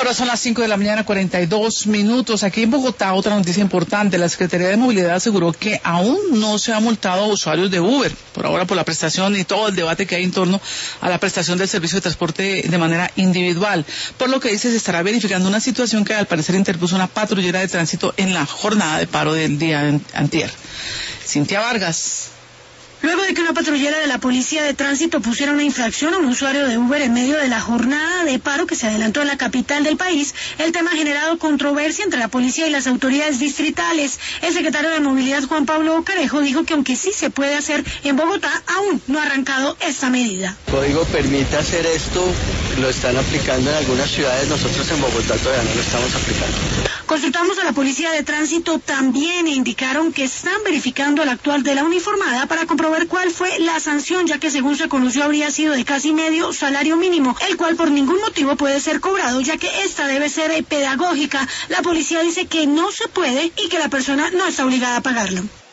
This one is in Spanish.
Ahora son las 5 de la mañana, 42 minutos. Aquí en Bogotá, otra noticia importante. La Secretaría de Movilidad aseguró que aún no se ha multado a usuarios de Uber, por ahora por la prestación y todo el debate que hay en torno a la prestación del servicio de transporte de manera individual. Por lo que dice, se estará verificando una situación que al parecer interpuso una patrullera de tránsito en la jornada de paro del día antier. Cintia Vargas. Luego de que una patrullera de la Policía de Tránsito pusiera una infracción a un usuario de Uber en medio de la jornada de paro que se adelantó en la capital del país, el tema ha generado controversia entre la policía y las autoridades distritales. El secretario de Movilidad, Juan Pablo Carejo, dijo que aunque sí se puede hacer en Bogotá, aún no ha arrancado esta medida. El código permite hacer esto, lo están aplicando en algunas ciudades, nosotros en Bogotá todavía no lo estamos aplicando. Consultamos a la Policía de Tránsito también e indicaron que están verificando el actual de la uniformada para comprobar cuál fue la sanción, ya que según se conoció habría sido de casi medio salario mínimo, el cual por ningún motivo puede ser cobrado, ya que esta debe ser pedagógica. La policía dice que no se puede y que la persona no está obligada a pagarlo.